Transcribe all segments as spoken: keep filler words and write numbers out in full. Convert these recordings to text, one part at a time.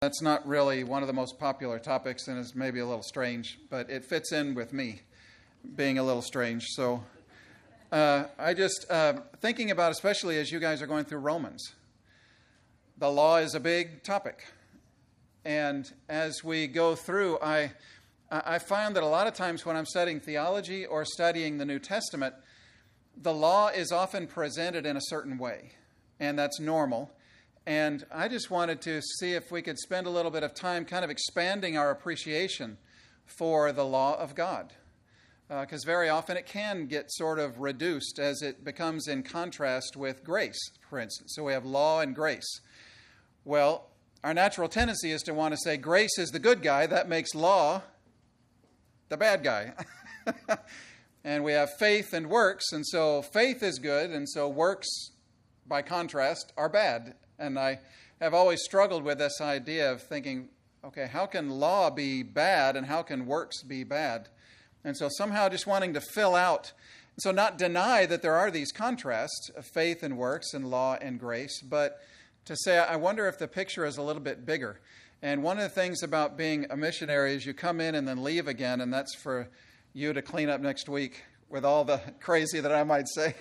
That's not really one of the most popular topics and is maybe a little strange, but it fits in with me being a little strange. So uh, I just, uh, thinking about, especially as you guys are going through Romans, the law is a big topic. And as we go through, I, I find that a lot of times when I'm studying theology or studying the New Testament, the law is often presented in a certain way, and that's normal. And I just wanted to see if we could spend a little bit of time kind of expanding our appreciation for the law of God. Because uh, very often it can get sort of reduced as it becomes in contrast with grace, for instance. So we have law and grace. Well, our natural tendency is to want to say grace is the good guy. That makes law the bad guy. And we have faith and works. And so faith is good. And so works, by contrast, are bad. And I have always struggled with this idea of thinking, okay, how can law be bad and how can works be bad? And so somehow just wanting to fill out, so not deny that there are these contrasts of faith and works and law and grace, but to say, I wonder if the picture is a little bit bigger. And one of the things about being a missionary is you come in and then leave again, and that's for you to clean up next week with all the crazy that I might say.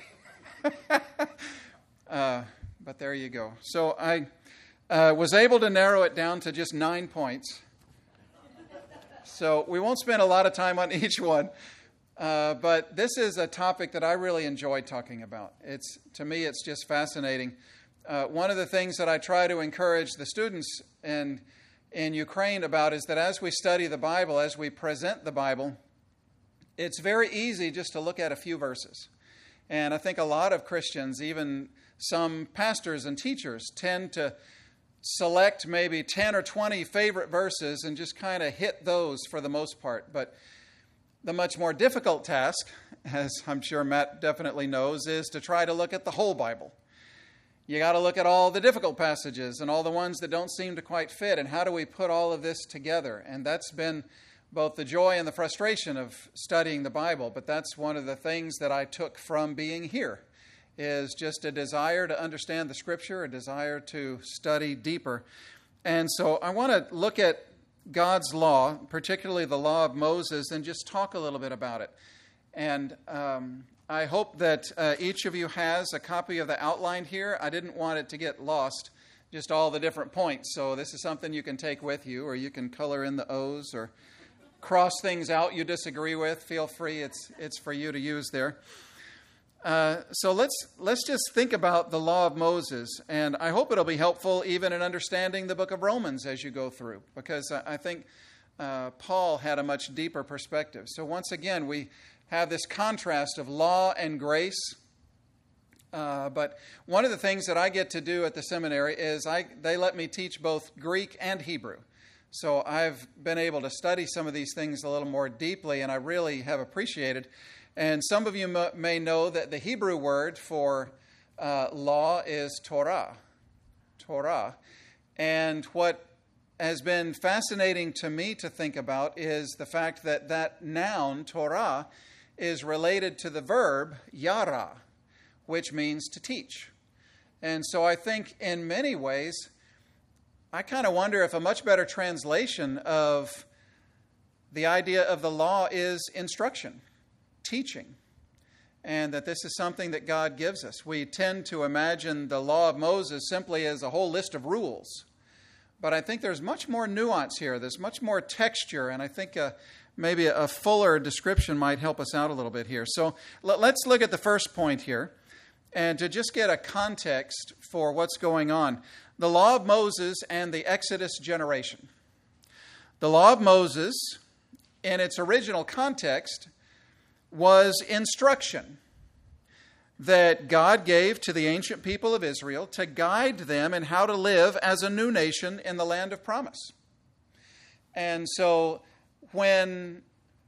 uh, But there you go. So I uh, was able to narrow it down to just nine points. So we won't spend a lot of time on each one. Uh, but this is a topic that I really enjoy talking about. It's to me, it's just fascinating. Uh, one of the things that I try to encourage the students in, in Ukraine about is that as we study the Bible, as we present the Bible, it's very easy just to look at a few verses. And I think a lot of Christians, even some pastors and teachers, tend to select maybe ten or twenty favorite verses and just kind of hit those for the most part. But the much more difficult task, as I'm sure Matt definitely knows, is to try to look at the whole Bible. You got to look at all the difficult passages and all the ones that don't seem to quite fit. And how do we put all of this together? And that's been both the joy and the frustration of studying the Bible. But that's one of the things that I took from being here, is just a desire to understand the Scripture, a desire to study deeper. And so I want to look at God's law, particularly the law of Moses, and just talk a little bit about it. And um, I hope that uh, each of you has a copy of the outline here. I didn't want it to get lost, just all the different points. So this is something you can take with you, or you can color in the O's, or cross things out you disagree with. Feel free. It's it's for you to use there. Uh, so let's let's just think about the law of Moses, and I hope it'll be helpful even in understanding the book of Romans as you go through, because I, I think uh, Paul had a much deeper perspective. So once again, we have this contrast of law and grace. Uh, but one of the things that I get to do at the seminary is I they let me teach both Greek and Hebrew. So I've been able to study some of these things a little more deeply, and I really have appreciated. And some of you m- may know that the Hebrew word for uh, law is Torah. Torah. And what has been fascinating to me to think about is the fact that that noun, Torah, is related to the verb yara, which means to teach. And so I think in many ways, I kind of wonder if a much better translation of the idea of the law is instruction, teaching, and that this is something that God gives us. We tend to imagine the law of Moses simply as a whole list of rules, but I think there's much more nuance here. There's much more texture, and I think uh, maybe a fuller description might help us out a little bit here. So let's look at the first point here, and to just get a context for what's going on. The law of Moses and the Exodus generation. The law of Moses, in its original context, was instruction that God gave to the ancient people of Israel to guide them in how to live as a new nation in the land of promise. And so when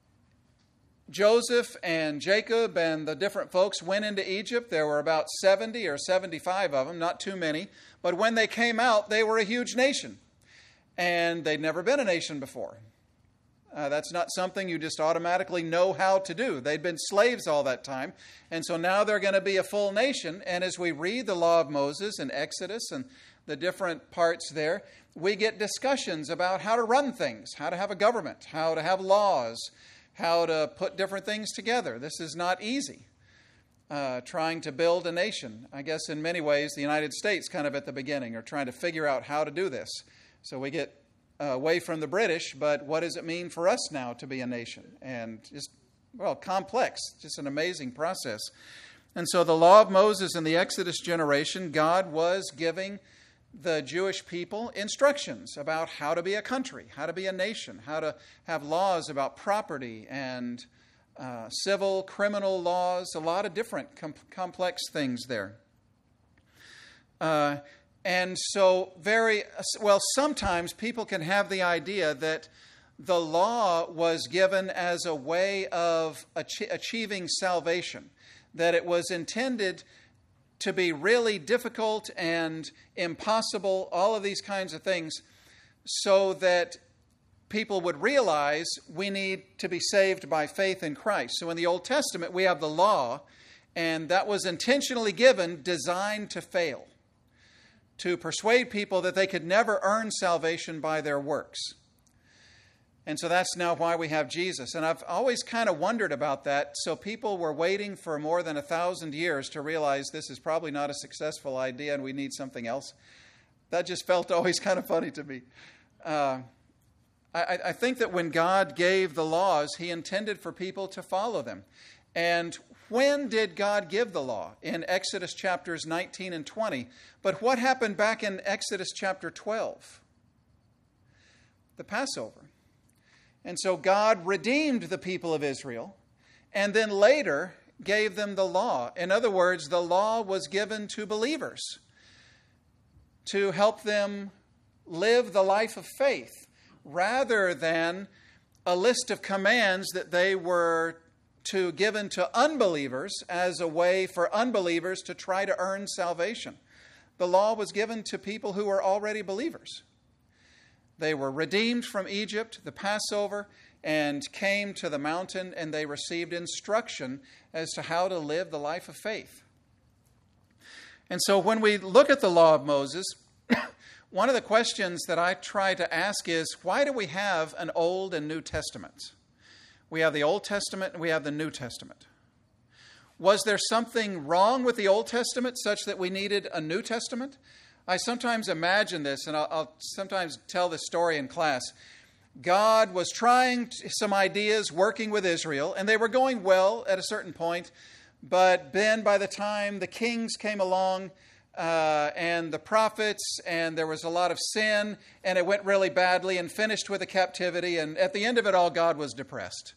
Joseph and Jacob and the different folks went into Egypt, there were about seventy or seventy-five of them, not too many. But when they came out, they were a huge nation. And they'd never been a nation before. Uh, that's not something you just automatically know how to do. They'd been slaves all that time. And so now they're going to be a full nation. And as we read the law of Moses and Exodus and the different parts there, we get discussions about how to run things, how to have a government, how to have laws, how to put different things together. This is not easy. Uh, trying to build a nation. I guess in many ways, the United States kind of at the beginning are trying to figure out how to do this. So we get uh, away from the British, but what does it mean for us now to be a nation? And just, well, complex, just an amazing process. And so the law of Moses and the Exodus generation, God was giving the Jewish people instructions about how to be a country, how to be a nation, how to have laws about property and uh, civil, criminal laws, a lot of different com- complex things there. Uh, and so very, well, sometimes people can have the idea that the law was given as a way of ach- achieving salvation, that it was intended to be really difficult and impossible, all of these kinds of things, so that people would realize we need to be saved by faith in Christ. So in the Old Testament, we have the law, and that was intentionally given, designed to fail, to persuade people that they could never earn salvation by their works. And so that's now why we have Jesus. And I've always kind of wondered about that. So people were waiting for more than a thousand years to realize this is probably not a successful idea and we need something else. That just felt always kind of funny to me. Uh, I, I think that when God gave the laws, he intended for people to follow them. And when did God give the law? In Exodus chapters nineteen and twenty. But what happened back in Exodus chapter twelve? The Passover. And so God redeemed the people of Israel and then later gave them the law. In other words, the law was given to believers to help them live the life of faith rather than a list of commands that they were to given to unbelievers as a way for unbelievers to try to earn salvation. The law was given to people who were already believers. They were redeemed from Egypt, the Passover, and came to the mountain, and they received instruction as to how to live the life of faith. And so when we look at the law of Moses, one of the questions that I try to ask is, why do we have an Old and New Testament? We have the Old Testament and we have the New Testament. Was there something wrong with the Old Testament such that we needed a New Testament? I sometimes imagine this, and I'll, I'll sometimes tell this story in class. God was trying to, some ideas, working with Israel, and they were going well at a certain point. But then by the time the kings came along uh, and the prophets, and there was a lot of sin, and it went really badly and finished with a captivity. And at the end of it all, God was depressed.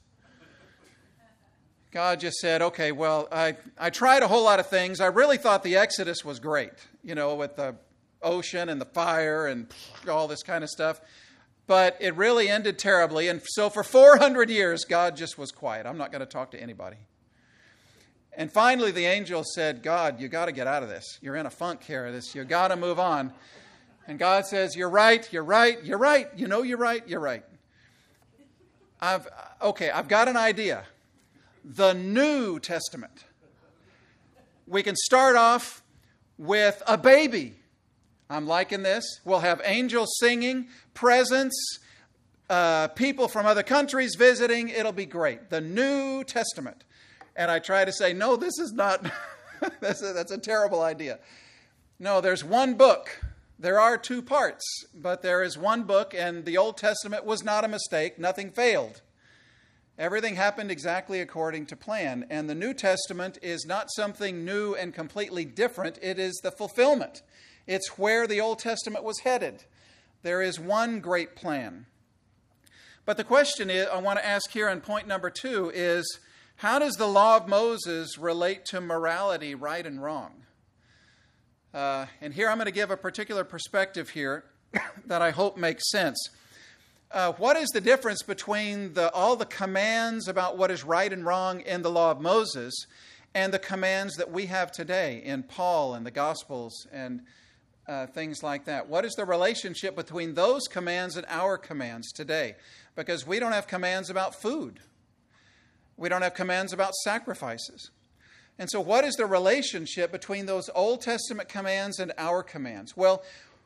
God just said, okay, well, I, I tried a whole lot of things. I really thought the Exodus was great, you know, with the ocean and the fire and all this kind of stuff. But it really ended terribly. And so for four hundred years, God just was quiet. I'm not going to talk to anybody. And finally, the angel said, God, you got to get out of this. You're in a funk here. This, you got to move on. And God says, you're right, you're right, you're right. You know you're right, you're right. I've okay, I've got an idea. The New Testament. We can start off with a baby. I'm liking this. We'll have angels singing, presents, uh, people from other countries visiting. It'll be great. The New Testament. And I try to say, no, this is not, that's, a, that's a terrible idea. No, there's one book. There are two parts, but there is one book, and the Old Testament was not a mistake. Nothing failed. Everything happened exactly according to plan. And the New Testament is not something new and completely different. It is the fulfillment. It's where the Old Testament was headed. There is one great plan. But the question is, I want to ask here on point number two is, how does the law of Moses relate to morality, right and wrong? Uh, and here I'm going to give a particular perspective here that I hope makes sense. Uh, what is the difference between the, all the commands about what is right and wrong in the law of Moses and the commands that we have today in Paul and the Gospels and uh, things like that? What is the relationship between those commands and our commands today? Because we don't have commands about food. We don't have commands about sacrifices. And so what is the relationship between those Old Testament commands and our commands? Well,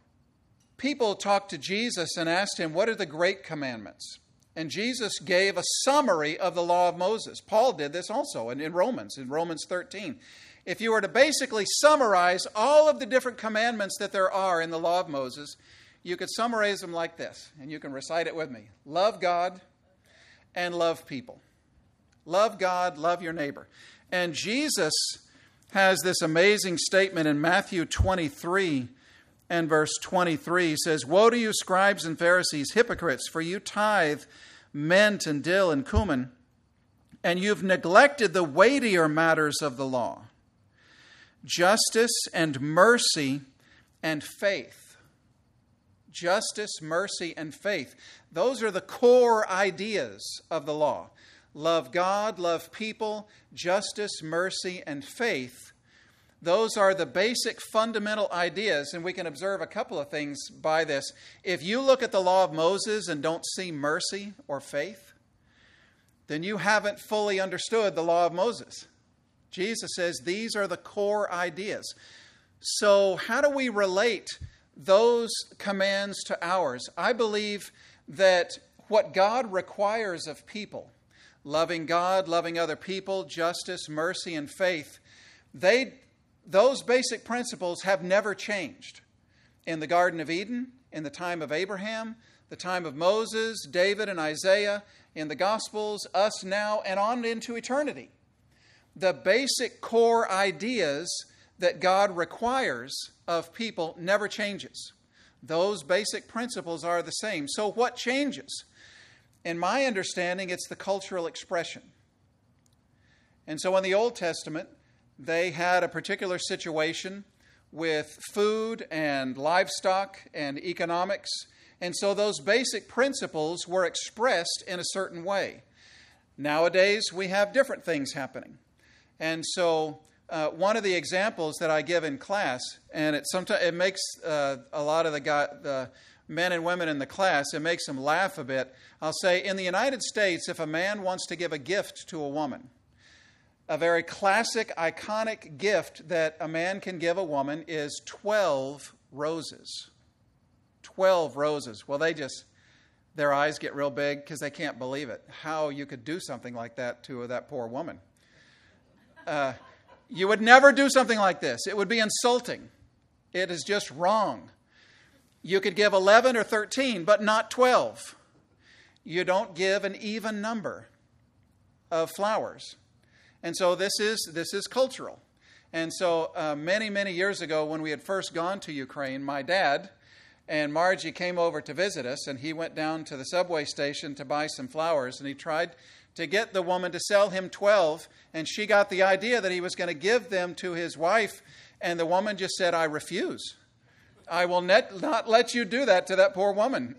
people talked to Jesus and asked him, what are the great commandments? And Jesus gave a summary of the law of Moses. Paul did this also in, in Romans, in Romans thirteen. If you were to basically summarize all of the different commandments that there are in the law of Moses, you could summarize them like this, and you can recite it with me. Love God and love people. Love God, love your neighbor. And Jesus has this amazing statement in Matthew twenty-three and verse twenty-three. He says, woe to you, scribes and Pharisees, hypocrites, for you tithe mint and dill and cumin, and you've neglected the weightier matters of the law, justice and mercy and faith. Justice, mercy, and faith. Those are the core ideas of the law. Love God, love people, justice, mercy, and faith. Those are the basic fundamental ideas, and we can observe a couple of things by this. If you look at the law of Moses and don't see mercy or faith, then you haven't fully understood the law of Moses. Jesus says these are the core ideas. So how do we relate those commands to ours? I believe that what God requires of people, loving God, loving other people, justice, mercy, and faith, they those basic principles have never changed. In the Garden of Eden, in the time of Abraham, the time of Moses, David, and Isaiah, in the Gospels, us now, and on into eternity. The basic core ideas that God requires of people never changes. Those basic principles are the same. So what changes? In my understanding, it's the cultural expression. And so in the Old Testament, they had a particular situation with food and livestock and economics. And so those basic principles were expressed in a certain way. Nowadays, we have different things happening. And so uh, one of the examples that I give in class, and it sometimes it makes uh, a lot of the, guy, the men and women in the class, it makes them laugh a bit. I'll say, in the United States, if a man wants to give a gift to a woman, a very classic, iconic gift that a man can give a woman is twelve roses. twelve roses. Well, they just, their eyes get real big because they can't believe it. How you could do something like that to that poor woman. Uh, you would never do something like this. It would be insulting. It is just wrong. You could give eleven or thirteen, but not twelve. You don't give an even number of flowers. And so this is this is cultural. And so uh, many, many years ago when we had first gone to Ukraine, my dad and Margie came over to visit us, and he went down to the subway station to buy some flowers, and he tried to get the woman to sell him twelve, and she got the idea that he was going to give them to his wife, and the woman just said, I refuse. I will net, not let you do that to that poor woman.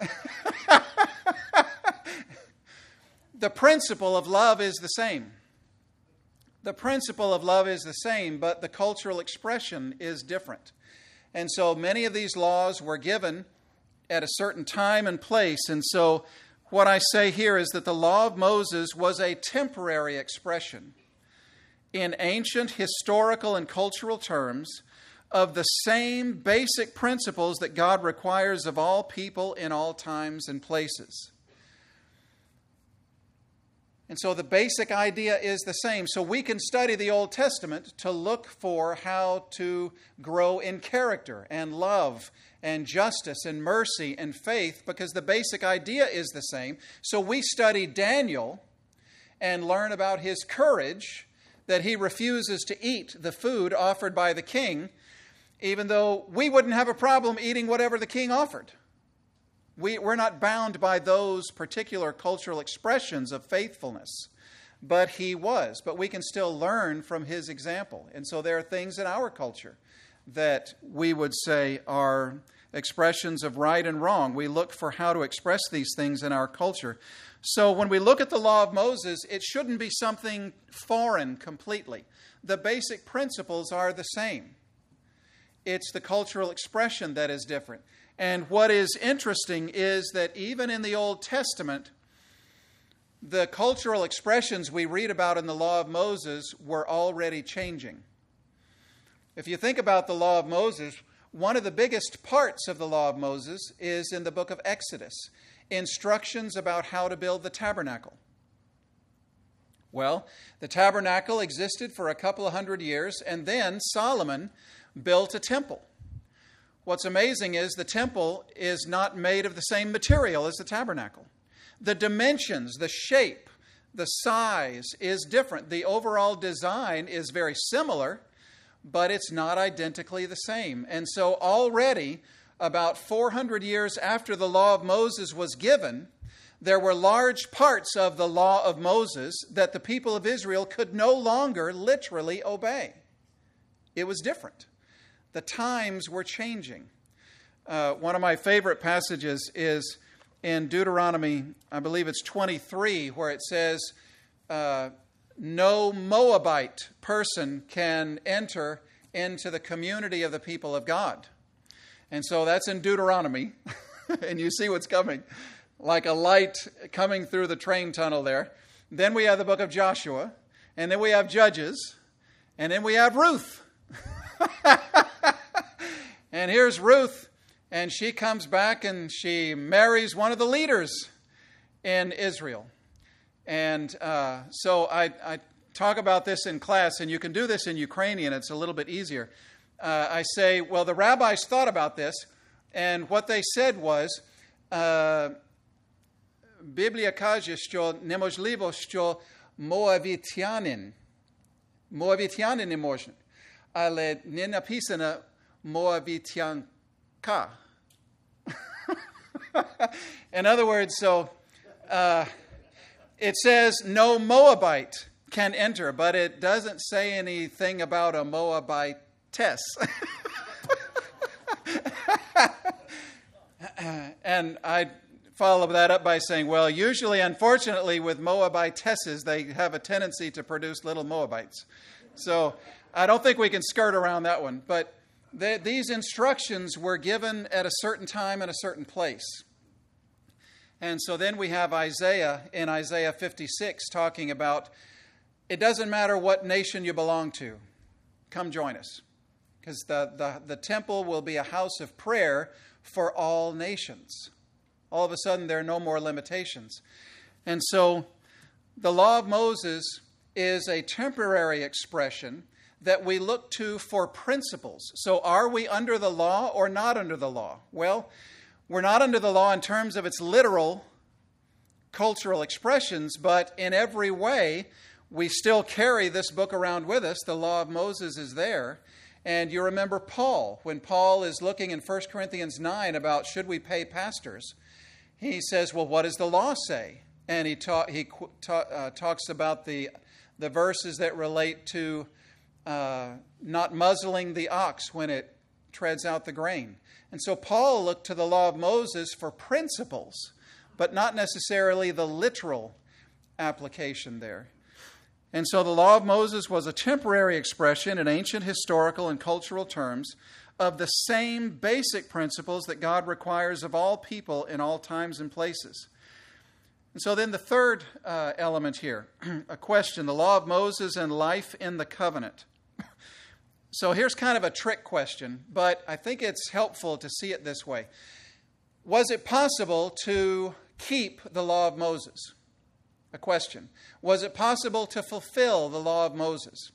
The principle of love is the same. The principle of love is the same, but the cultural expression is different. And so many of these laws were given at a certain time and place. And so what I say here is that the law of Moses was a temporary expression in ancient historical and cultural terms of the same basic principles that God requires of all people in all times and places. And so the basic idea is the same. So we can study the Old Testament to look for how to grow in character and love and justice and mercy and faith, because the basic idea is the same. So we study Daniel and learn about his courage, that he refuses to eat the food offered by the king, even though we wouldn't have a problem eating whatever the king offered. We, we're not bound by those particular cultural expressions of faithfulness, but he was. But we can still learn from his example. And so there are things in our culture that we would say are expressions of right and wrong. We look for how to express these things in our culture. So when we look at the law of Moses, it shouldn't be something foreign completely. The basic principles are the same. It's the cultural expression that is different. And what is interesting is that even in the Old Testament, the cultural expressions we read about in the law of Moses were already changing. If you think about the law of Moses, one of the biggest parts of the law of Moses is in the book of Exodus, instructions about how to build the tabernacle. Well, the tabernacle existed for a couple of hundred years, and then Solomon built a temple. What's amazing is the temple is not made of the same material as the tabernacle. The dimensions, the shape, the size is different. The overall design is very similar, but it's not identically the same. And so already, about four hundred years after the law of Moses was given, there were large parts of the law of Moses that the people of Israel could no longer literally obey. It was different. The times were changing. Uh, one of my favorite passages is in Deuteronomy, I believe it's twenty-three, where it says, uh, no Moabite person can enter into the community of the people of God. And so that's in Deuteronomy, and you see what's coming, like a light coming through the train tunnel there. Then we have the book of Joshua, and then we have Judges, and then we have Ruth. And here's Ruth, and she comes back and she marries one of the leaders in Israel. And uh, so I, I talk about this in class, and you can do this in Ukrainian. It's a little bit easier. Uh, I say, well, the rabbis thought about this, and what they said was, uh, Biblia каже, що неможливо, що моавітянин, моавітянин не можна, але не написано моавітянка. In other words, so uh, it says no Moabite can enter, but it doesn't say anything about a Moabitess. And I follow that up by saying, well, usually, unfortunately, with Moabitesses, they have a tendency to produce little Moabites. So I don't think we can skirt around that one. But they, these instructions were given at a certain time and a certain place. And so then we have Isaiah in Isaiah fifty-six talking about, it doesn't matter what nation you belong to, come join us. Because the, the, the temple will be a house of prayer for all nations. All of a sudden, there are no more limitations. And so the law of Moses is a temporary expression that we look to for principles. So are we under the law or not under the law? Well, we're not under the law in terms of its literal cultural expressions, but in every way, we still carry this book around with us. The law of Moses is there. And you remember Paul, when Paul is looking in First Corinthians nine about should we pay pastors, he says, well, what does the law say? And he, ta- he ta- uh, talks about the, the verses that relate to uh, not muzzling the ox when it treads out the grain. And so Paul looked to the law of Moses for principles, but not necessarily the literal application there. And so the law of Moses was a temporary expression in ancient historical and cultural terms of the same basic principles that God requires of all people in all times and places. And so then the third uh, element here, a question, the law of Moses and life in the covenant. So here's kind of a trick question, but I think it's helpful to see it this way. Was it possible to keep the law of Moses? A question. Was it possible to fulfill the law of Moses?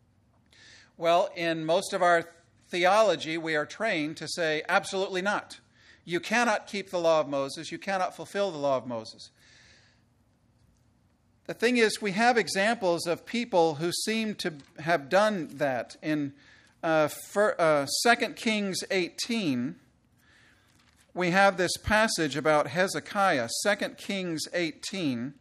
Well, in most of our theology, we are trained to say, absolutely not. You cannot keep the law of Moses. You cannot fulfill the law of Moses. The thing is, we have examples of people who seem to have done that. In uh, for, uh, Second Kings eighteen, we have this passage about Hezekiah. Second Kings eighteen.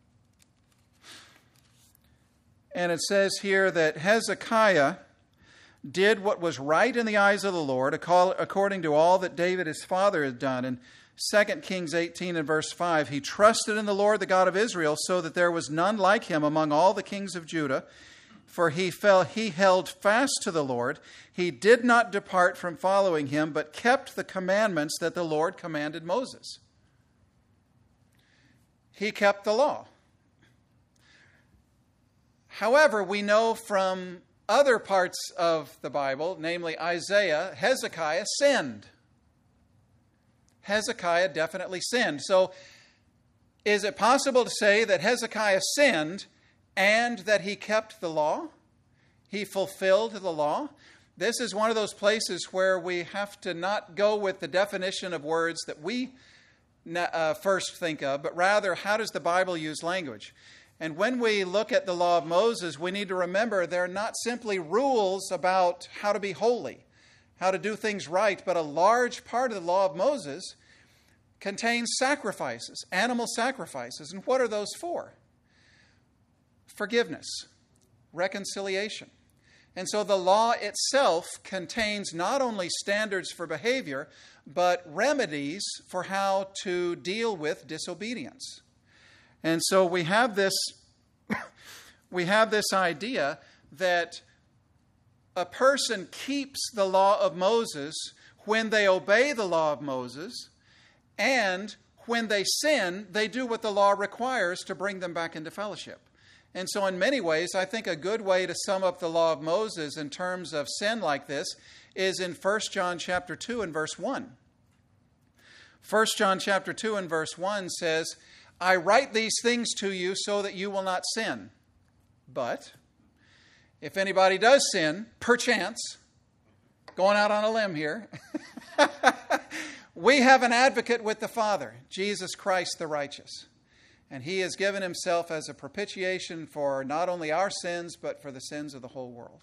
And it says here that Hezekiah did what was right in the eyes of the Lord, according to all that David his father had done. In Second Kings eighteen and verse five, he trusted in the Lord, the God of Israel, so that there was none like him among all the kings of Judah. For he fell, he held fast to the Lord. He did not depart from following him, but kept the commandments that the Lord commanded Moses. He kept the law. However, we know from other parts of the Bible, namely Isaiah, Hezekiah sinned. Hezekiah definitely sinned. So is it possible to say that Hezekiah sinned and that he kept the law? He fulfilled the law? This is one of those places where we have to not go with the definition of words that we uh, first think of, but rather, how does the Bible use language? And when we look at the law of Moses, we need to remember they're not simply rules about how to be holy, how to do things right, but a large part of the law of Moses contains sacrifices, animal sacrifices. And what are those for? Forgiveness, reconciliation. And so the law itself contains not only standards for behavior, but remedies for how to deal with disobedience. And so we have this, we have this idea that a person keeps the law of Moses when they obey the law of Moses, and when they sin, they do what the law requires to bring them back into fellowship. And so in many ways, I think a good way to sum up the law of Moses in terms of sin like this is in First John chapter two and verse one. First John chapter two and verse one says, I write these things to you so that you will not sin. But if anybody does sin, perchance, going out on a limb here, we have an advocate with the Father, Jesus Christ the righteous. And he has given himself as a propitiation for not only our sins, but for the sins of the whole world.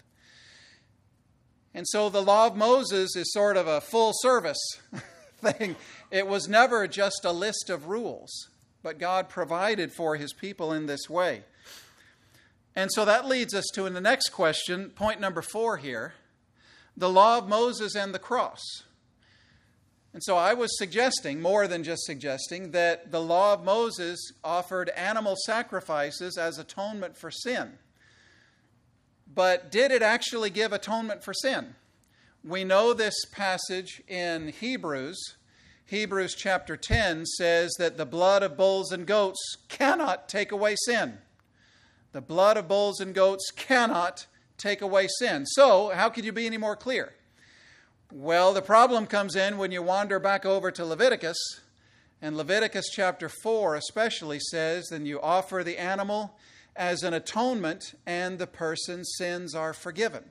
And so the law of Moses is sort of a full service thing. It was never just a list of rules, but God provided for his people in this way. And so that leads us to in the next question, point number four here, the law of Moses and the cross. And so I was suggesting, more than just suggesting, that the law of Moses offered animal sacrifices as atonement for sin. But did it actually give atonement for sin? We know this passage in Hebrews. Hebrews chapter ten says that the blood of bulls and goats cannot take away sin. The blood of bulls and goats cannot take away sin. So, how could you be any more clear? Well, the problem comes in when you wander back over to Leviticus, and Leviticus chapter four especially says, then you offer the animal as an atonement, and the person's sins are forgiven.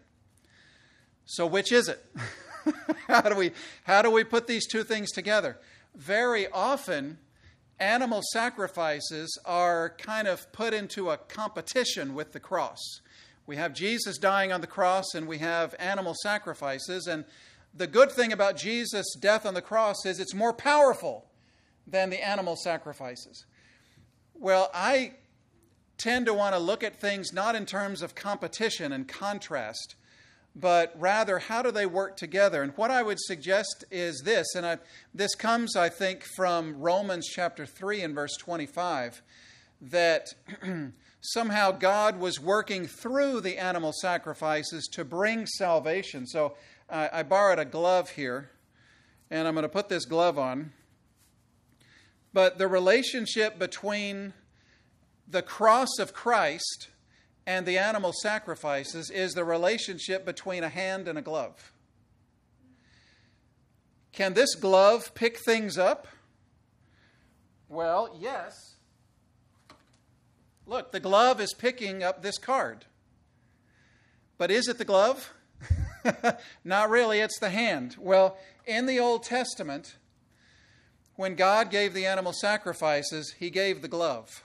So which is it? how do we how do we put these two things together? Very often, animal sacrifices are kind of put into a competition with the cross. We have Jesus dying on the cross, and we have animal sacrifices, and the good thing about Jesus' death on the cross is it's more powerful than the animal sacrifices. Well, I tend to want to look at things not in terms of competition and contrast, but rather how do they work together? And what I would suggest is this, and I, this comes, I think, from Romans chapter three and verse twenty-five, that somehow God was working through the animal sacrifices to bring salvation. So I borrowed a glove here, and I'm going to put this glove on. But the relationship between the cross of Christ and the animal sacrifices is the relationship between a hand and a glove. Can this glove pick things up? Well, yes. Look, the glove is picking up this card. But is it the glove? Not really, it's the hand. Well, in the Old Testament, when God gave the animal sacrifices, he gave the glove.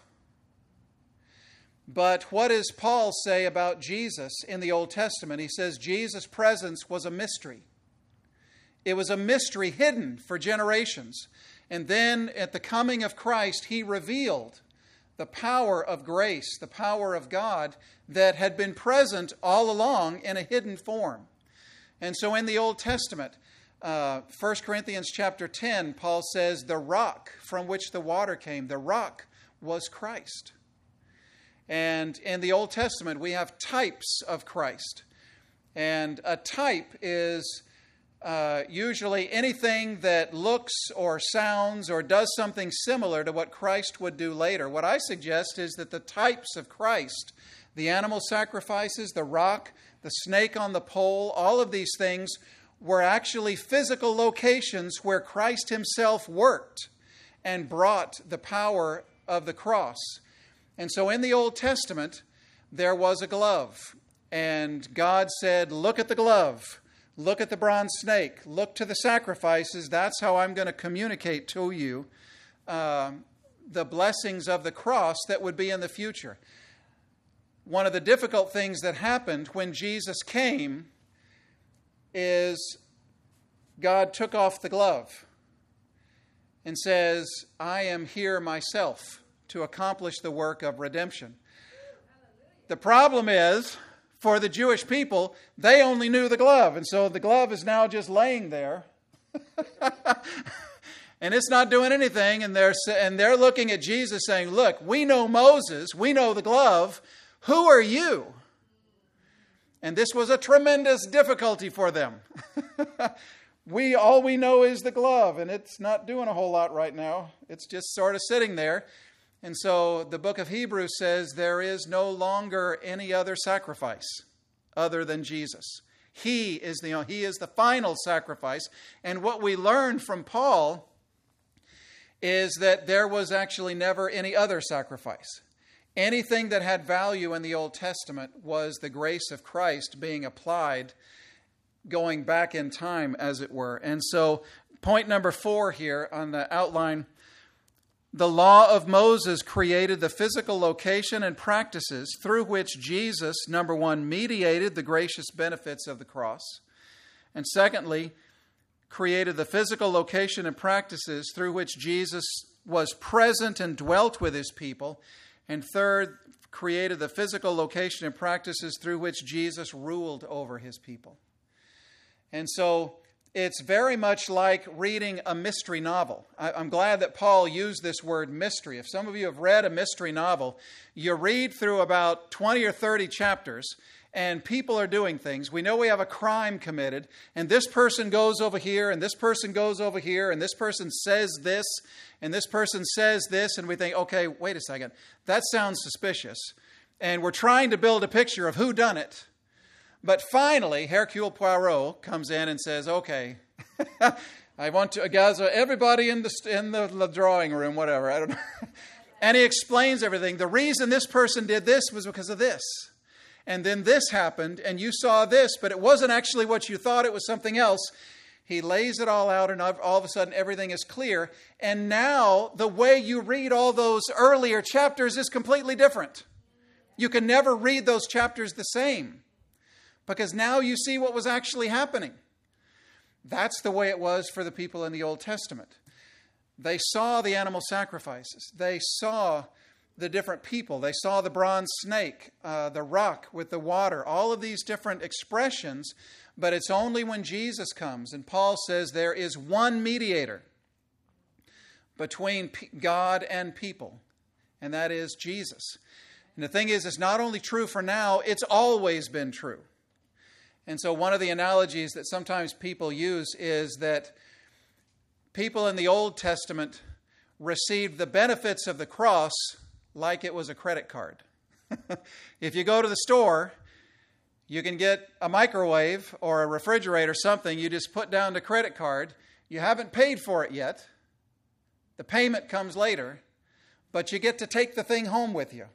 But what does Paul say about Jesus in the Old Testament? He says Jesus' presence was a mystery. It was a mystery hidden for generations. And then at the coming of Christ, he revealed the power of grace, the power of God that had been present all along in a hidden form. And so in the Old Testament, uh, First Corinthians chapter ten, Paul says, the rock from which the water came, the rock was Christ. And in the Old Testament, we have types of Christ. And a type is uh, usually anything that looks or sounds or does something similar to what Christ would do later. What I suggest is that the types of Christ, the animal sacrifices, the rock, the snake on the pole, all of these things were actually physical locations where Christ himself worked and brought the power of the cross. And so in the Old Testament, there was a glove. And God said, look at the glove. Look at the bronze snake. Look to the sacrifices. That's how I'm going to communicate to you uh, the blessings of the cross that would be in the future. One of the difficult things that happened when Jesus came is God took off the glove and says, I am here myself to accomplish the work of redemption. The problem is, for the Jewish people, they only knew the glove. And so the glove is now just laying there. And it's not doing anything. And they're, and they're looking at Jesus saying, look, we know Moses. We know the glove. Who are you? And this was a tremendous difficulty for them. we all we know is the glove. And it's not doing a whole lot right now. It's just sort of sitting there. And so the book of Hebrews says there is no longer any other sacrifice other than Jesus. He is the, he is the final sacrifice. And what we learn from Paul is that there was actually never any other sacrifice. Anything that had value in the Old Testament was the grace of Christ being applied, going back in time, as it were. And so point number four here on the outline, the law of Moses created the physical location and practices through which Jesus, number one, mediated the gracious benefits of the cross. And secondly, created the physical location and practices through which Jesus was present and dwelt with his people. And third, created the physical location and practices through which Jesus ruled over his people. And so it's very much like reading a mystery novel. I'm glad that Paul used this word mystery. If some of you have read a mystery novel, you read through about twenty or thirty chapters, and people are doing things. We know we have a crime committed, and this person goes over here, and this person goes over here, and this person says this, and this person says this, and we think, okay, wait a second, that sounds suspicious. And we're trying to build a picture of who done it. But finally, Hercule Poirot comes in and says, okay, I want to gather everybody in the in the, the drawing room, whatever, I don't know. And he explains everything. The reason this person did this was because of this. And then this happened, and you saw this, but it wasn't actually what you thought, it was something else. He lays it all out, and all of a sudden everything is clear. And now the way you read all those earlier chapters is completely different. You can never read those chapters the same, because now you see what was actually happening. That's the way it was for the people in the Old Testament. They saw the animal sacrifices. They saw the different people. They saw the bronze snake, uh, the rock with the water, all of these different expressions. But it's only when Jesus comes, and Paul says there is one mediator between God and people, and that is Jesus. And the thing is, it's not only true for now, it's always been true. And so one of the analogies that sometimes people use is that people in the Old Testament received the benefits of the cross like it was a credit card. If you go to the store, you can get a microwave or a refrigerator, something. You just put down the credit card. You haven't paid for it yet. The payment comes later, but you get to take the thing home with you.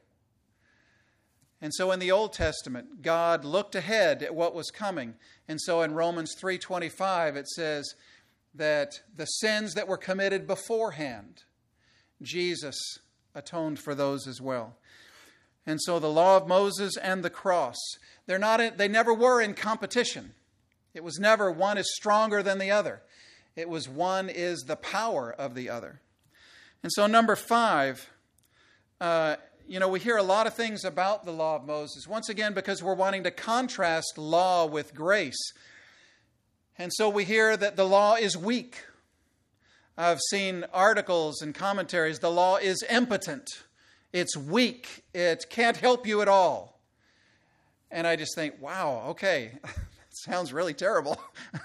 And so in the Old Testament, God looked ahead at what was coming. And so in Romans three twenty-five, it says that the sins that were committed beforehand, Jesus atoned for those as well. And so the law of Moses and the cross, they're not in, they never were in competition. It was never one is stronger than the other. It was one is the power of the other. And so number five, uh, you know, we hear a lot of things about the law of Moses. Once again, because we're wanting to contrast law with grace. And so we hear that the law is weak. I've seen articles and commentaries. The law is impotent. It's weak. It can't help you at all. And I just think, wow, okay, that sounds really terrible.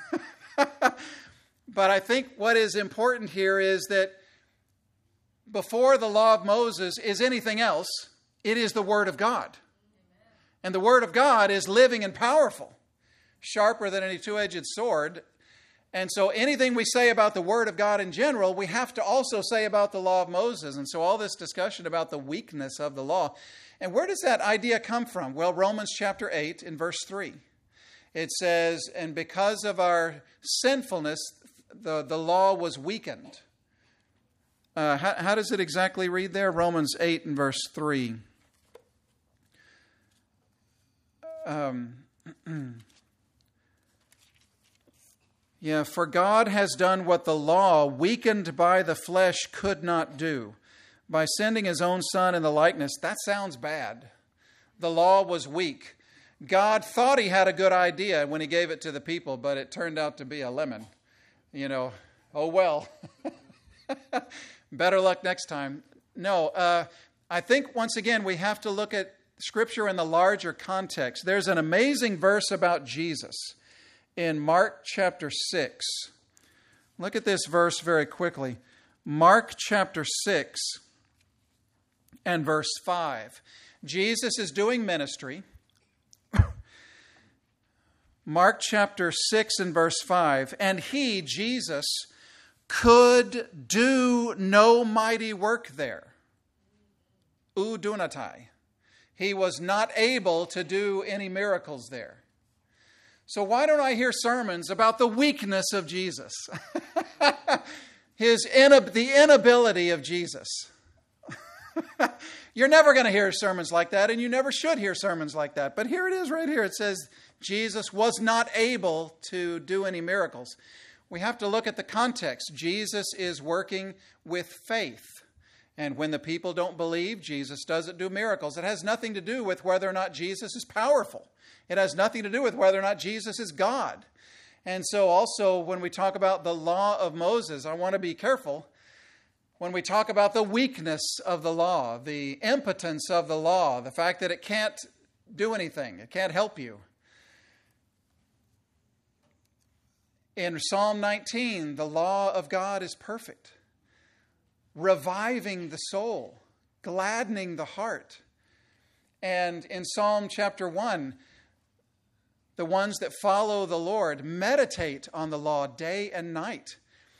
But I think what is important here is that before the law of Moses is anything else, it is the Word of God. And the Word of God is living and powerful, sharper than any two-edged sword. And so anything we say about the Word of God in general, we have to also say about the law of Moses. And so all this discussion about the weakness of the law. And where does that idea come from? Well, Romans chapter eight in verse three. It says, and because of our sinfulness, the, the law was weakened. Uh, how, how does it exactly read there? Romans eight and verse three. Um, yeah, for God has done what the law, weakened by the flesh, could not do. By sending his own Son in the likeness. That sounds bad. The law was weak. God thought he had a good idea when he gave it to the people, but it turned out to be a lemon. You know, oh well. Better luck next time. No, uh, I think once again we have to look at Scripture in the larger context. There's an amazing verse about Jesus in Mark chapter six. Look at this verse very quickly. Mark chapter six and verse five. Jesus is doing ministry. Mark chapter six and verse five. And he, Jesus, could do no mighty work there. Udunatai. He was not able to do any miracles there. So why don't I hear sermons about the weakness of Jesus? His inab- the inability of Jesus. You're never going to hear sermons like that, and you never should hear sermons like that. But here it is right here. It says Jesus was not able to do any miracles. We have to look at the context. Jesus is working with faith. And when the people don't believe, Jesus doesn't do miracles. It has nothing to do with whether or not Jesus is powerful. It has nothing to do with whether or not Jesus is God. And so also when we talk about the law of Moses, I want to be careful. When we talk about the weakness of the law, the impotence of the law, the fact that it can't do anything, it can't help you. In Psalm nineteen, the law of God is perfect, reviving the soul, gladdening the heart. And in Psalm chapter one, the ones that follow the Lord meditate on the law day and night.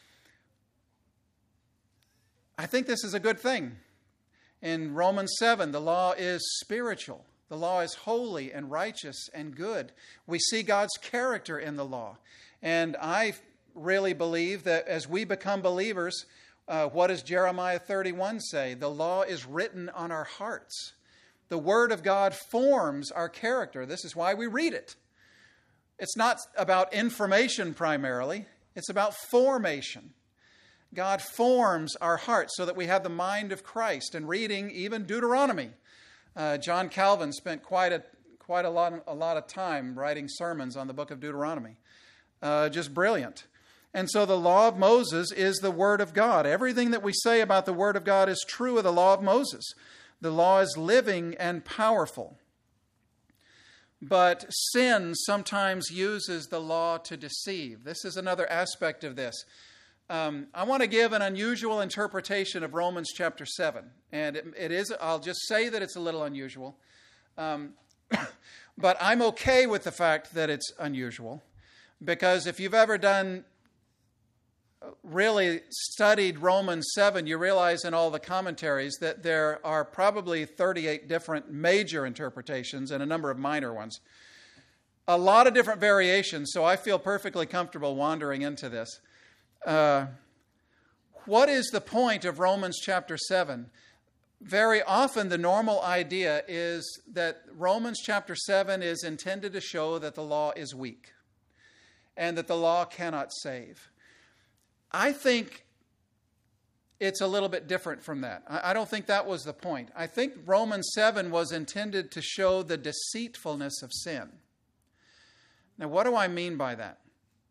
I think this is a good thing. In Romans seven, the law is spiritual. The law is holy and righteous and good. We see God's character in the law. And I really believe that as we become believers, uh, what does Jeremiah thirty-one say? The law is written on our hearts. The Word of God forms our character. This is why we read it. It's not about information primarily. It's about formation. God forms our hearts so that we have the mind of Christ. And reading even Deuteronomy. Uh, John Calvin spent quite a quite a lot, a lot of time writing sermons on the book of Deuteronomy. Uh, just brilliant. And so the law of Moses is the Word of God. Everything that we say about the Word of God is true of the law of Moses. The law is living and powerful. But sin sometimes uses the law to deceive. This is another aspect of this. Um, I want to give an unusual interpretation of Romans chapter seven. And it, it is, I'll just say that it's a little unusual. Um, but I'm okay with the fact that it's unusual. Because if you've ever done, really studied Romans seven, you realize in all the commentaries that there are probably thirty-eight different major interpretations and a number of minor ones. A lot of different variations, so I feel perfectly comfortable wandering into this. Uh, what is the point of Romans chapter seven? Very often the normal idea is that Romans chapter seven is intended to show that the law is weak and that the law cannot save. I think it's a little bit different from that. I don't think that was the point. I think Romans seven was intended to show the deceitfulness of sin. Now, what do I mean by that?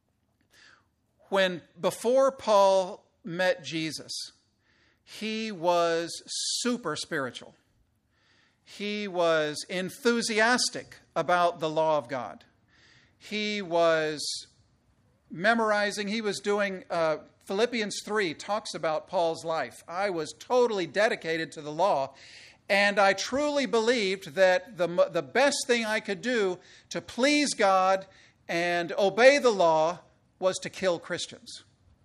When, before Paul met Jesus, he was super spiritual. He was enthusiastic about the law of God. He was memorizing, he was doing, uh, Philippians three talks about Paul's life. I was totally dedicated to the law. And I truly believed that the, the best thing I could do to please God and obey the law was to kill Christians.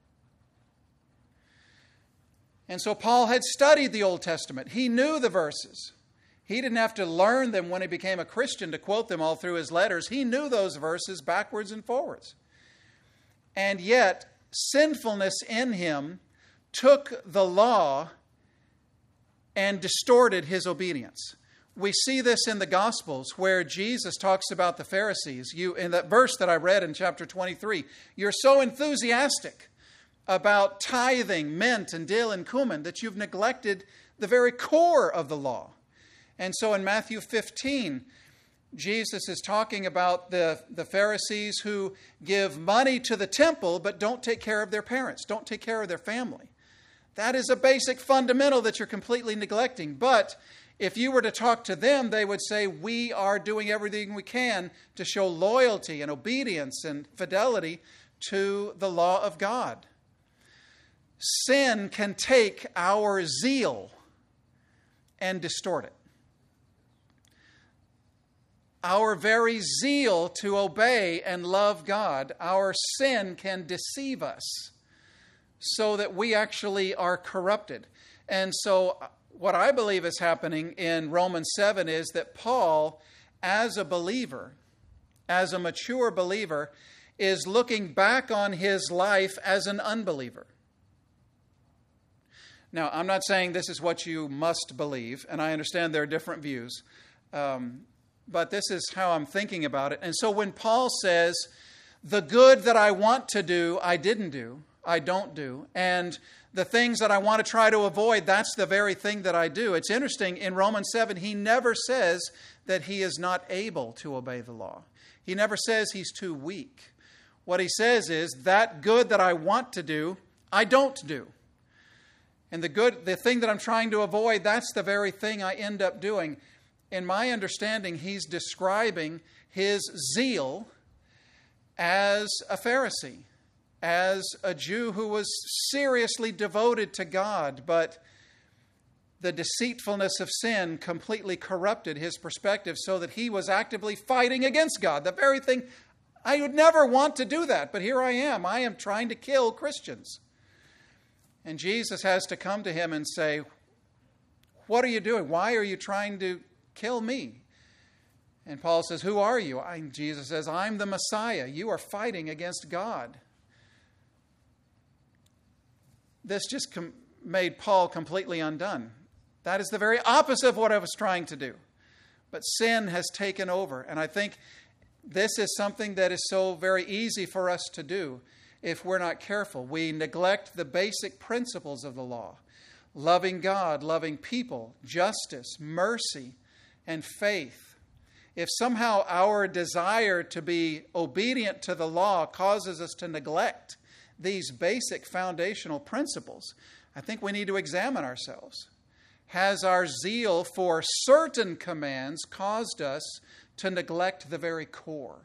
And so Paul had studied the Old Testament. He knew the verses. He didn't have to learn them when he became a Christian to quote them all through his letters. He knew those verses backwards and forwards. And yet, sinfulness in him took the law and distorted his obedience. We see this in the Gospels where Jesus talks about the Pharisees. You, in that verse that I read in chapter twenty-three, you're so enthusiastic about tithing mint and dill and cumin that you've neglected the very core of the law. And so in Matthew fifteen, Jesus is talking about the, the Pharisees who give money to the temple but don't take care of their parents, don't take care of their family. That is a basic fundamental that you're completely neglecting. But if you were to talk to them, they would say, we are doing everything we can to show loyalty and obedience and fidelity to the law of God. Sin can take our zeal and distort it. Our very zeal to obey and love God, our sin can deceive us so that we actually are corrupted. And so what I believe is happening in Romans seven is that Paul, as a believer, as a mature believer, is looking back on his life as an unbeliever. Now, I'm not saying this is what you must believe, and I understand there are different views. Um, But this is how I'm thinking about it. And so when Paul says, the good that I want to do, I didn't do, I don't do. And the things that I want to try to avoid, that's the very thing that I do. It's interesting, in Romans seven, he never says that he is not able to obey the law. He never says he's too weak. What he says is, that good that I want to do, I don't do. And the good, the thing that I'm trying to avoid, that's the very thing I end up doing. In my understanding, he's describing his zeal as a Pharisee, as a Jew who was seriously devoted to God, but the deceitfulness of sin completely corrupted his perspective so that he was actively fighting against God. The very thing, I would never want to do that, but here I am. I am trying to kill Christians. And Jesus has to come to him and say, what are you doing? Why are you trying to kill me? And Paul says, who are you? I, Jesus says, I'm the Messiah. You are fighting against God. This just com- made Paul completely undone. That is the very opposite of what I was trying to do. But sin has taken over. And I think this is something that is so very easy for us to do if we're not careful. We neglect the basic principles of the law. Loving God, loving people, justice, mercy, and faith. If somehow our desire to be obedient to the law causes us to neglect these basic foundational principles, I think we need to examine ourselves. Has our zeal for certain commands caused us to neglect the very core?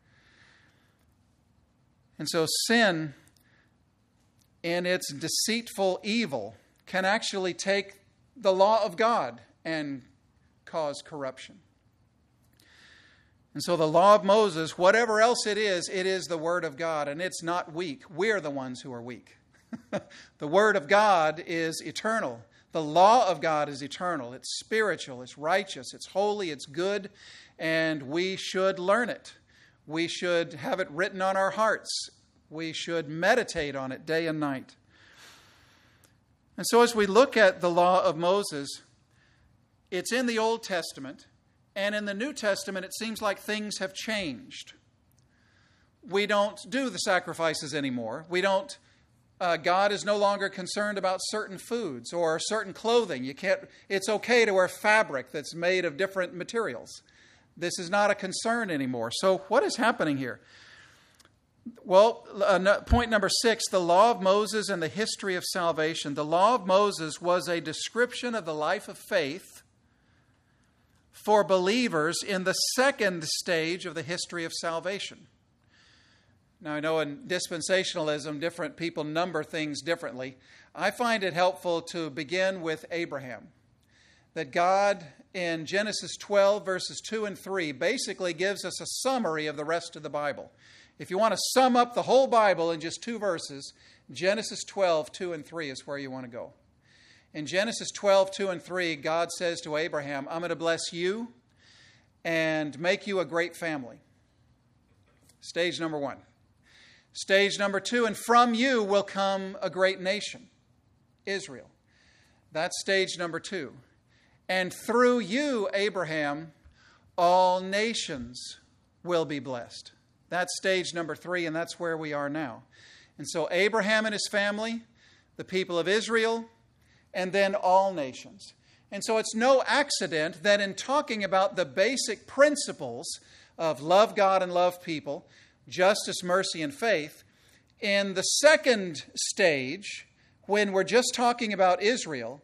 And so sin, in its deceitful evil, can actually take the law of God and cause corruption. And so the law of Moses, whatever else it is, it is the Word of God, and it's not weak. We're the ones who are weak. The Word of God is eternal. The law of God is eternal. It's spiritual, it's righteous, it's holy, it's good, and we should learn it. We should have it written on our hearts. We should meditate on it day and night. And so as we look at the law of Moses, it's in the Old Testament, and in the New Testament it seems like things have changed. We don't do the sacrifices anymore. We don't, uh, God is no longer concerned about certain foods or certain clothing. You can't, it's okay to wear fabric that's made of different materials. This is not a concern anymore. So what is happening here? Well, uh, point number six, the law of Moses and the history of salvation. The law of Moses was a description of the life of faith for believers in the second stage of the history of salvation. Now, I know in dispensationalism, different people number things differently. I find it helpful to begin with Abraham. that God in Genesis twelve, verses two and three, basically gives us a summary of the rest of the Bible. If you want to sum up the whole Bible in just two verses, Genesis twelve, two and three is where you want to go. In Genesis twelve, two and three, God says to Abraham, I'm going to bless you and make you a great family. Stage number one. Stage number two, and from you will come a great nation, Israel. That's stage number two. And through you, Abraham, all nations will be blessed. That's stage number three, and that's where we are now. And so Abraham and his family, the people of Israel, and then all nations. And so it's no accident that in talking about the basic principles of love God and love people, justice, mercy, and faith, in the second stage, when we're just talking about Israel,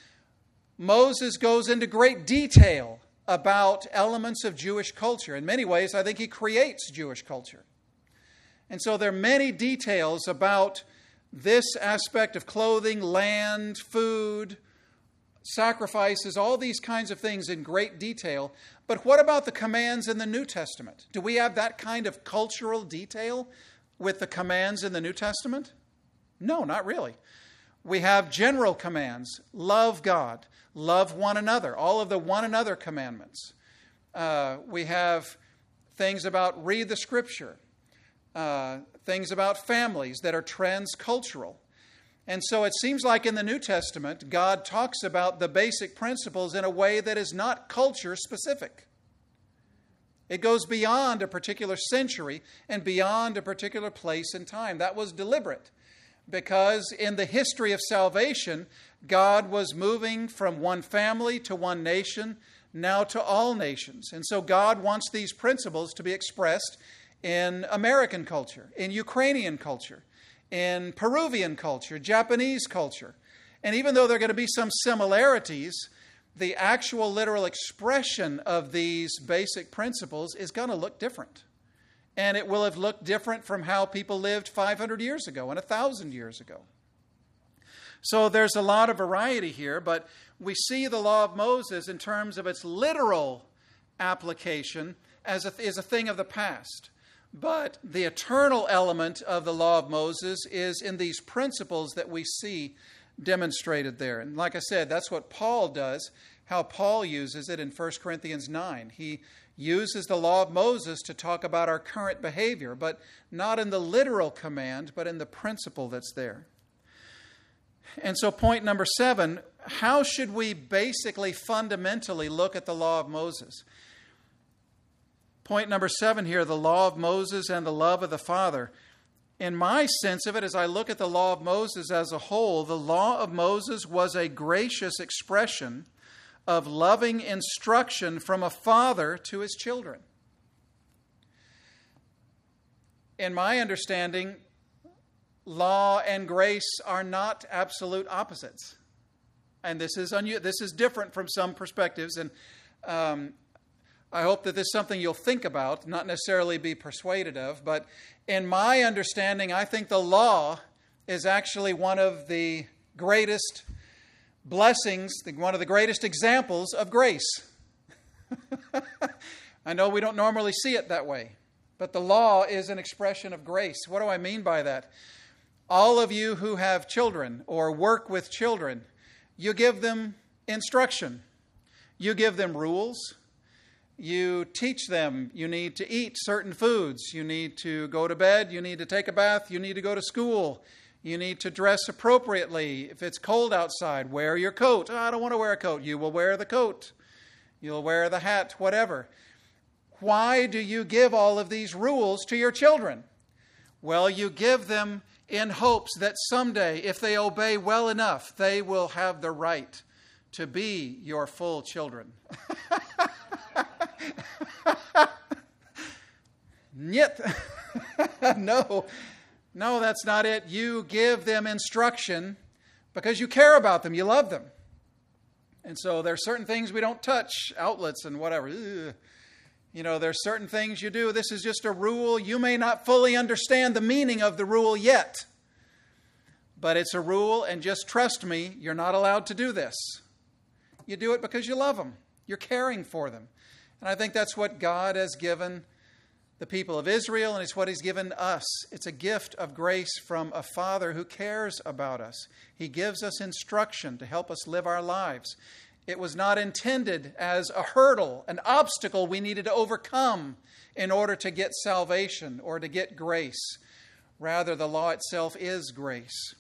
Moses goes into great detail about elements of Jewish culture. In many ways, I think he creates Jewish culture. And so there are many details about this aspect of clothing, land, food, sacrifices, all these kinds of things in great detail. But what about the commands in the New Testament? Do we have that kind of cultural detail with the commands in the New Testament? No, not really. We have general commands. Love God. Love one another. All of the one another commandments. Uh, we have things about read the Scripture. Uh, things about families that are transcultural. And so it seems like in the New Testament, God talks about the basic principles in a way that is not culture specific. It goes beyond a particular century and beyond a particular place and time. That was deliberate because in the history of salvation, God was moving from one family to one nation, now to all nations. And so God wants these principles to be expressed in American culture, in Ukrainian culture, in Peruvian culture, Japanese culture. And even though there are going to be some similarities, the actual literal expression of these basic principles is going to look different. And it will have looked different from how people lived five hundred years ago and one thousand years ago. So there's a lot of variety here, but we see the law of Moses in terms of its literal application as a, is a thing of the past. But the eternal element of the law of Moses is in these principles that we see demonstrated there. And like I said, that's what Paul does, how Paul uses it in First Corinthians nine. He uses the law of Moses to talk about our current behavior, but not in the literal command, but in the principle that's there. And so point number seven, how should we basically fundamentally look at the law of Moses? Point number seven here, the law of Moses and the love of the Father. In my sense of it, as I look at the law of Moses as a whole, the law of Moses was a gracious expression of loving instruction from a father to his children. In my understanding, law and grace are not absolute opposites. And this is un- this is different from some perspectives, and um, I hope that this is something you'll think about, not necessarily be persuaded of, but in my understanding, I think the law is actually one of the greatest blessings, one of the greatest examples of grace. I know we don't normally see it that way, but the law is an expression of grace. What do I mean by that? All of you who have children or work with children, you give them instruction. You give them rules. You teach them you need to eat certain foods. You need to go to bed. You need to take a bath. You need to go to school. You need to dress appropriately. If it's cold outside, wear your coat. Oh, I don't want to wear a coat. You will wear the coat. You'll wear the hat, whatever. Why do you give all of these rules to your children? Well, you give them in hopes that someday, if they obey well enough, they will have the right to be your full children. Yet, no, no, that's not it. You give them instruction because you care about them, you love them. And so there are certain things we don't touch, outlets and whatever. Ugh. You know, there's certain things you do. This is just a rule. You may not fully understand the meaning of the rule yet, but it's a rule, and just trust me, you're not allowed to do this. You do it because you love them. You're caring for them. And I think that's what God has given the people of Israel, and it's what he's given us. It's a gift of grace from a Father who cares about us. He gives us instruction to help us live our lives. It was not intended as a hurdle, an obstacle we needed to overcome in order to get salvation or to get grace. Rather, the law itself is grace.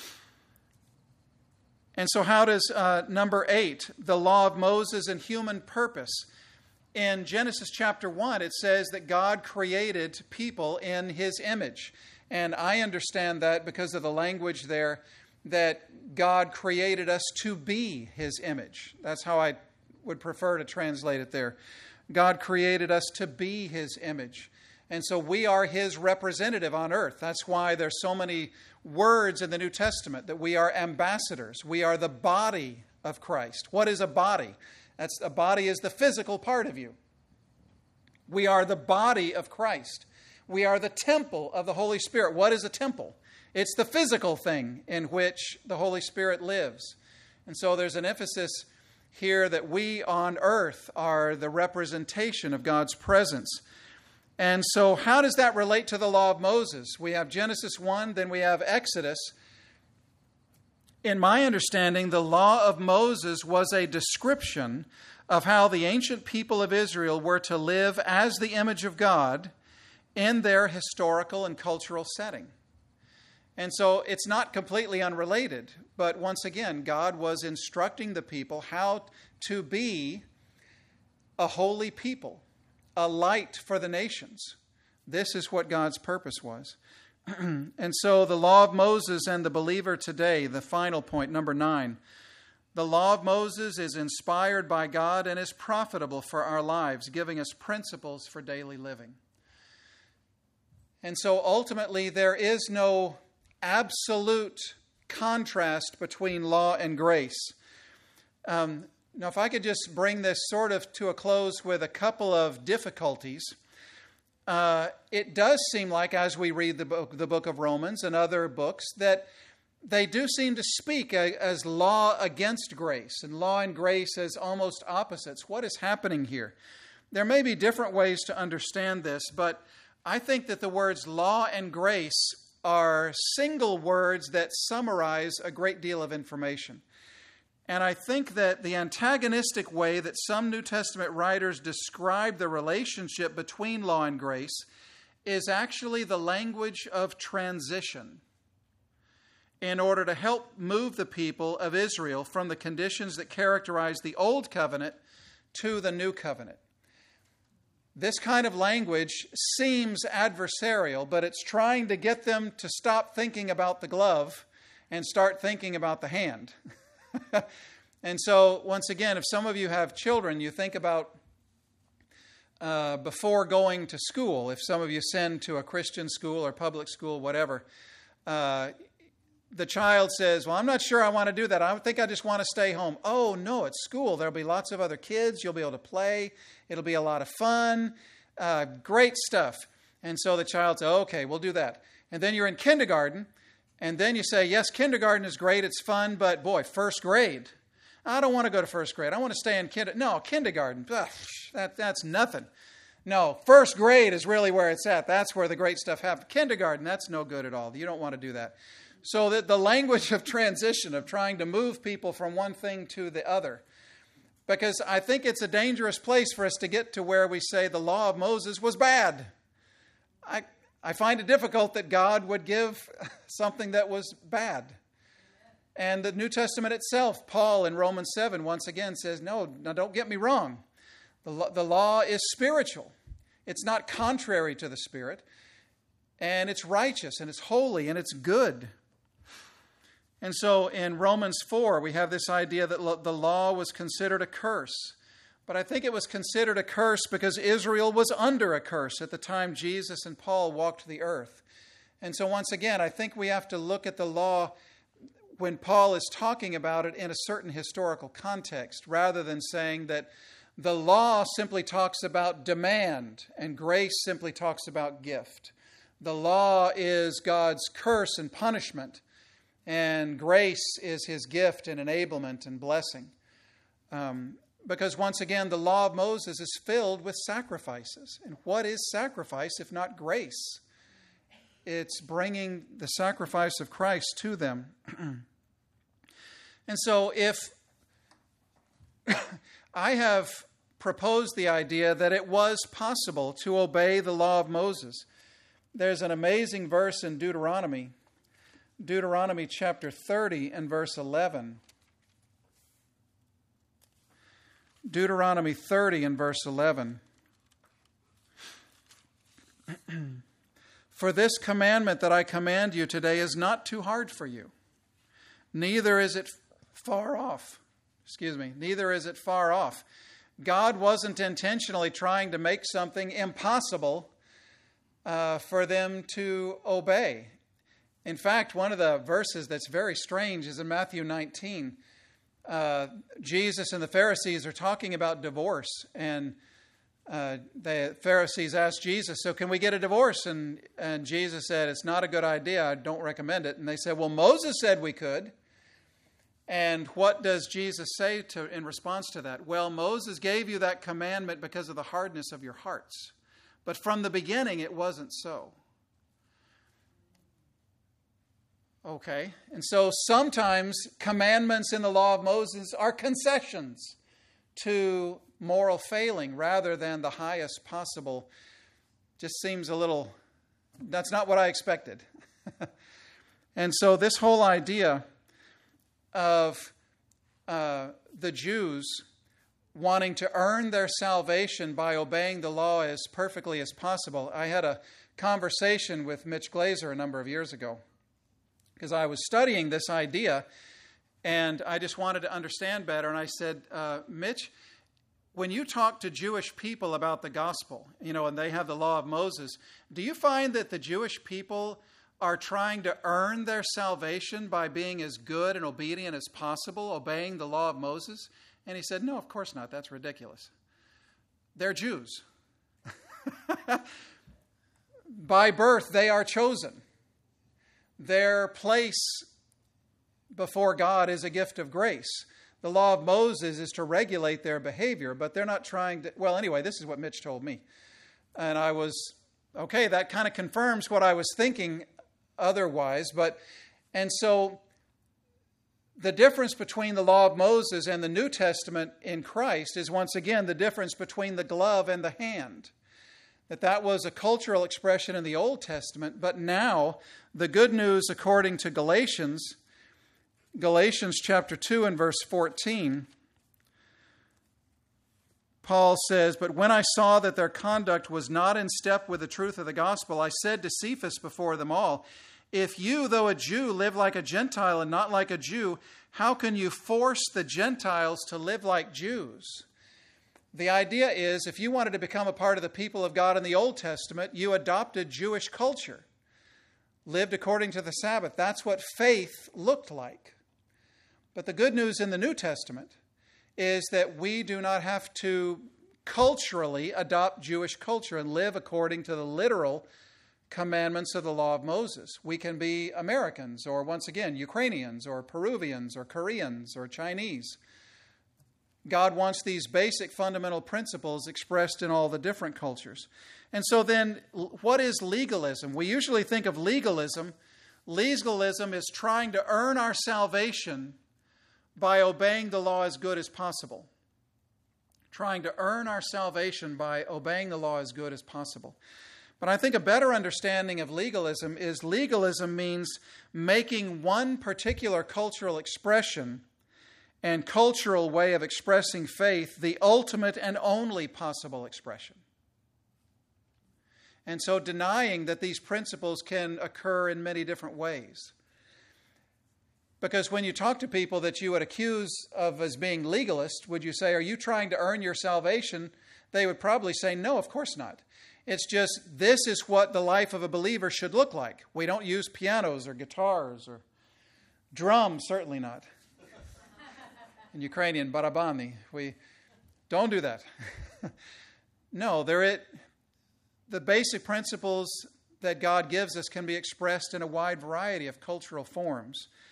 And so how does uh, number eight, the law of Moses and human purpose? In Genesis chapter one, it says that God created people in his image. And I understand that because of the language there, that God created us to be his image. That's how I would prefer to translate it there. God created us to be his image. And so we are his representative on earth. That's why there's so many words in the New Testament that we are ambassadors. We are the body of Christ. What is a body? That's, a body is the physical part of you. We are the body of Christ. We are the temple of the Holy Spirit. What is a temple? It's the physical thing in which the Holy Spirit lives. And so there's an emphasis here that we on earth are the representation of God's presence. And so how does that relate to the law of Moses? We have Genesis one, then we have Exodus. In my understanding, the law of Moses was a description of how the ancient people of Israel were to live as the image of God in their historical and cultural setting. And so it's not completely unrelated, but once again, God was instructing the people how to be a holy people, a light for the nations. This is what God's purpose was. And so the law of Moses and the believer today, the final point, number nine. The law of Moses is inspired by God and is profitable for our lives, giving us principles for daily living. And so ultimately there is no absolute contrast between law and grace. Um, now if I could just bring this sort of to a close with a couple of difficulties. Uh, it does seem like, as we read the book, the book of Romans and other books, that they do seem to speak a, as law against grace, and law and grace as almost opposites. What is happening here? There may be different ways to understand this, but I think that the words law and grace are single words that summarize a great deal of information. And I think that the antagonistic way that some New Testament writers describe the relationship between law and grace is actually the language of transition in order to help move the people of Israel from the conditions that characterize the Old Covenant to the New Covenant. This kind of language seems adversarial, but it's trying to get them to stop thinking about the glove and start thinking about the hand. And so, once again, if some of you have children, you think about uh, before going to school, if some of you send to a Christian school or public school, whatever, uh, the child says, well, I'm not sure I want to do that. I think I just want to stay home. Oh, no, it's school. There'll be lots of other kids. You'll be able to play. It'll be a lot of fun. Uh, great stuff. And so the child says, okay, we'll do that. And then you're in kindergarten. And then you say, yes, kindergarten is great, it's fun, but boy, first grade. I don't want to go to first grade. I want to stay in kindergarten. No, kindergarten, ugh, that, that's nothing. No, first grade is really where it's at. That's where the great stuff happens. Kindergarten, that's no good at all. You don't want to do that. So that the language of transition, of trying to move people from one thing to the other. Because I think it's a dangerous place for us to get to where we say the law of Moses was bad. I I find it difficult that God would give something that was bad. And the New Testament itself, Paul in Romans seven, once again says, no, now don't get me wrong. The law, the law is spiritual. It's not contrary to the Spirit. And it's righteous, and it's holy, and it's good. And so in Romans four, we have this idea that lo- the law was considered a curse. But I think it was considered a curse because Israel was under a curse at the time Jesus and Paul walked the earth. And so once again, I think we have to look at the law when Paul is talking about it in a certain historical context, rather than saying that the law simply talks about demand and grace simply talks about gift. The law is God's curse and punishment, and grace is his gift and enablement and blessing. Um, because once again, the law of Moses is filled with sacrifices. And what is sacrifice if not grace? It's bringing the sacrifice of Christ to them. And so if I have proposed the idea that it was possible to obey the law of Moses, there's an amazing verse in Deuteronomy, Deuteronomy chapter thirty and verse eleven. Deuteronomy thirty and verse eleven. For this commandment that I command you today is not too hard for you, neither is it far off. Excuse me, neither is it far off. God wasn't intentionally trying to make something impossible uh, for them to obey. In fact, one of the verses that's very strange is in Matthew nineteen. Uh, Jesus and the Pharisees are talking about divorce, and uh, the Pharisees asked Jesus, so can we get a divorce? And, and Jesus said, it's not a good idea. I don't recommend it. And they said, well, Moses said we could. And what does Jesus say to, in response to that? Well, Moses gave you that commandment because of the hardness of your hearts. But from the beginning, it wasn't so. Okay, and so sometimes commandments in the law of Moses are concessions to moral failing rather than the highest possible. Just seems a little, that's not what I expected. And so this whole idea of uh, the Jews wanting to earn their salvation by obeying the law as perfectly as possible. I had a conversation with Mitch Glazer a number of years ago, because I was studying this idea, and I just wanted to understand better. And I said, uh, Mitch, when you talk to Jewish people about the gospel, you know, and they have the law of Moses, do you find that the Jewish people are trying to earn their salvation by being as good and obedient as possible, obeying the law of Moses? And he said, no, of course not. That's ridiculous. They're Jews. By birth, they are chosen. Their place before God is a gift of grace. The law of Moses is to regulate their behavior, but they're not trying to... Well, anyway, this is what Mitch told me. And I was, okay, that kind of confirms what I was thinking otherwise. But, and so the difference between the law of Moses and the New Testament in Christ is once again the difference between the glove and the hand. That that was a cultural expression in the Old Testament, but now the good news according to Galatians, Galatians chapter two and verse fourteen, Paul says, but when I saw that their conduct was not in step with the truth of the gospel, I said to Cephas before them all, if you, though a Jew, live like a Gentile and not like a Jew, how can you force the Gentiles to live like Jews? The idea is, if you wanted to become a part of the people of God in the Old Testament, you adopted Jewish culture, lived according to the Sabbath. That's what faith looked like. But the good news in the New Testament is that we do not have to culturally adopt Jewish culture and live according to the literal commandments of the law of Moses. We can be Americans, or once again, Ukrainians, or Peruvians, or Koreans, or Chinese. God wants these basic fundamental principles expressed in all the different cultures. And so then, what is legalism? We usually think of legalism. Legalism is trying to earn our salvation by obeying the law as good as possible. Trying to earn our salvation by obeying the law as good as possible. But I think a better understanding of legalism is legalism means making one particular cultural expression and cultural way of expressing faith the ultimate and only possible expression. And so denying that these principles can occur in many different ways. Because when you talk to people that you would accuse of as being legalist, would you say, are you trying to earn your salvation? They would probably say, no, of course not. It's just, this is what the life of a believer should look like. We don't use pianos or guitars or drums, certainly not. In Ukrainian, barabani. We don't do that. No, there it, the basic principles that God gives us can be expressed in a wide variety of cultural forms.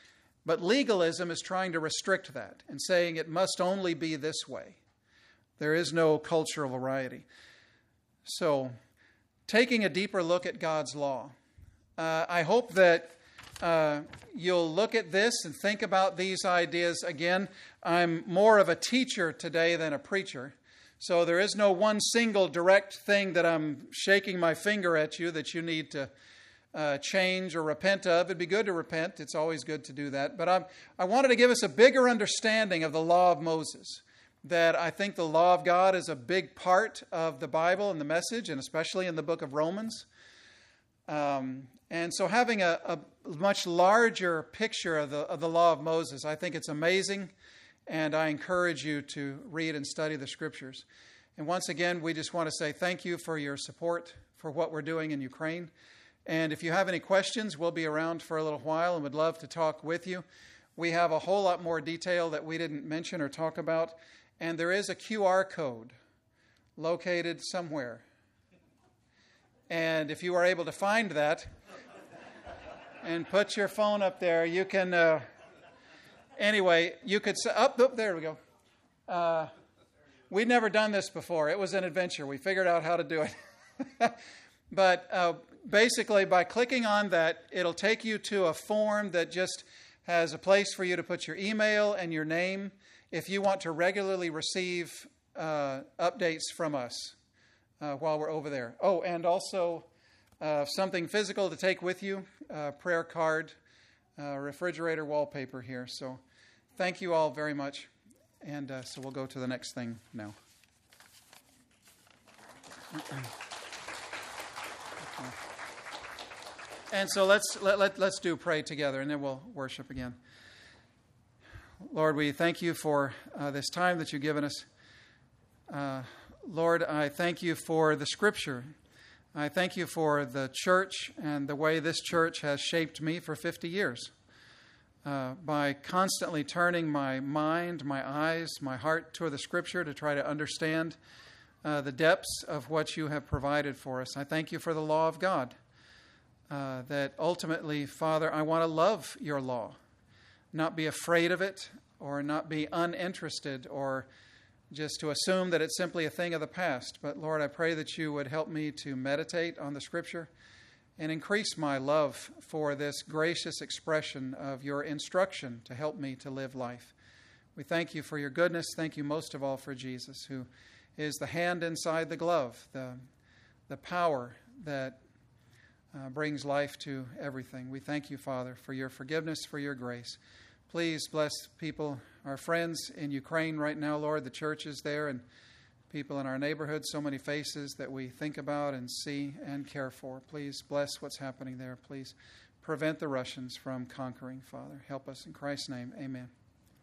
But legalism is trying to restrict that and saying it must only be this way. There is no cultural variety. So, taking a deeper look at God's law, uh, I hope that uh, you'll look at this and think about these ideas. Again, I'm more of a teacher today than a preacher. So there is no one single direct thing that I'm shaking my finger at you that you need to uh, change or repent of. It'd be good to repent. It's always good to do that. But I'm, I wanted to give us a bigger understanding of the law of Moses. That I think the law of God is a big part of the Bible and the message, and especially in the book of Romans. Um, and so having a, a much larger picture of the, of the law of Moses, I think it's amazing, and I encourage you to read and study the Scriptures. And once again, we just want to say thank you for your support for what we're doing in Ukraine. And if you have any questions, we'll be around for a little while and would love to talk with you. We have a whole lot more detail that we didn't mention or talk about. And there is a Q R code located somewhere. And if you are able to find that and put your phone up there, you can, uh, anyway, you could say, up, oh, there we go. Uh, we'd never done this before. It was an adventure. We figured out how to do it. But uh, basically, by clicking on that, it'll take you to a form that just has a place for you to put your email and your name if you want to regularly receive uh, updates from us uh, while we're over there. Oh, and also uh, something physical to take with you, uh, prayer card, uh, refrigerator wallpaper here. So thank you all very much. And uh, so we'll go to the next thing now. And so let's let, let, let's do pray together, and then we'll worship again. Lord, we thank you for uh, this time that you've given us. Uh, Lord, I thank you for the Scripture. I thank you for the church and the way this church has shaped me for fifty years. Uh, by constantly turning my mind, my eyes, my heart toward the Scripture to try to understand uh, the depths of what you have provided for us. I thank you for the law of God. Uh, that ultimately, Father, I want to love your law, not be afraid of it or not be uninterested or just to assume that it's simply a thing of the past. But Lord, I pray that you would help me to meditate on the Scripture and increase my love for this gracious expression of your instruction to help me to live life. We thank you for your goodness. Thank you most of all for Jesus, who is the hand inside the glove, the, the power that Uh, brings life to everything. We thank you, Father, for your forgiveness, for your grace. Please bless people, our friends in Ukraine right now, Lord, the churches there and people in our neighborhood, so many faces that we think about and see and care for. Please bless what's happening there. Please prevent the Russians from conquering, Father. Help us in Christ's name. Amen.